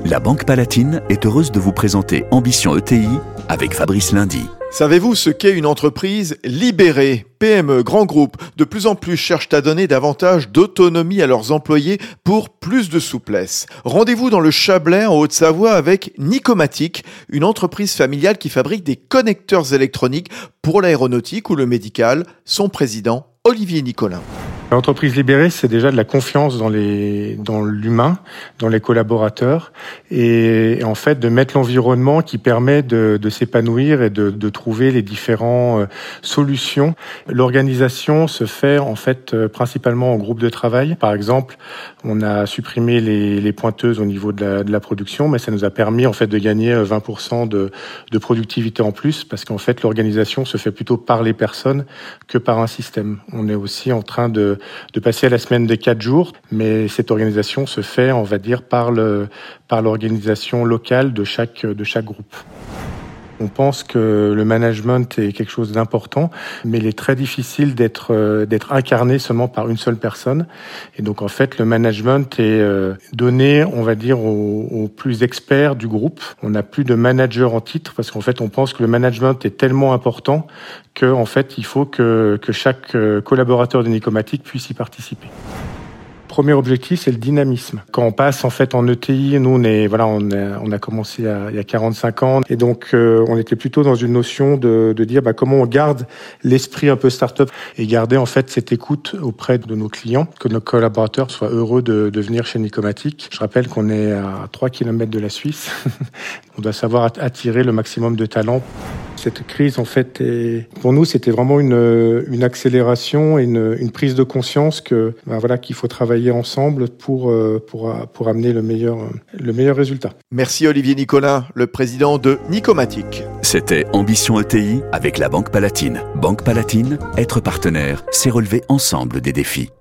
La Banque Palatine est heureuse de vous présenter Ambition ETI avec Fabrice Lundy. Savez-vous ce qu'est une entreprise libérée ? PME, grands groupes, de plus en plus cherchent à donner davantage d'autonomie à leurs employés pour plus de souplesse. Rendez-vous dans le Chablais, en Haute-Savoie, avec Nicomatic, une entreprise familiale qui fabrique des connecteurs électroniques pour l'aéronautique ou le médical. Son président, Olivier Nicolin. L'entreprise libérée, c'est déjà de la confiance dans l'humain, dans les collaborateurs, et en fait de mettre l'environnement qui permet de s'épanouir et de trouver les différentes solutions. L'organisation se fait en fait principalement en groupe de travail. Par exemple, on a supprimé les pointeuses au niveau de la production, mais ça nous a permis en fait de gagner 20% de productivité en plus, parce qu'en fait l'organisation se fait plutôt par les personnes que par un système. On est aussi en train de passer à la semaine des 4 jours, mais cette organisation se fait, on va dire, par l'organisation locale de chaque groupe. On pense que le management est quelque chose d'important, mais il est très difficile d'être incarné seulement par une seule personne. Et donc, en fait, le management est donné, on va dire, aux plus experts du groupe. On n'a plus de manager en titre, parce qu'en fait, on pense que le management est tellement important qu'en fait, il faut que chaque collaborateur de Nicomatic puisse y participer. Premier objectif, c'est le dynamisme. Quand on passe en fait en ETI, nous on a commencé il y a 45 ans, et donc on était plutôt dans une notion de dire comment on garde l'esprit un peu start-up et garder en fait cette écoute auprès de nos clients, que nos collaborateurs soient heureux de venir chez Nicomatic. Je rappelle qu'on est à 3 km de la Suisse. On doit savoir attirer le maximum de talents. Cette crise, en fait, pour nous, c'était vraiment une accélération et une prise de conscience qu'il faut travailler ensemble pour amener le meilleur résultat. Merci Olivier Nicolin, le président de Nicomatic. C'était Ambition ETI avec la Banque Palatine. Banque Palatine, être partenaire, c'est relever ensemble des défis.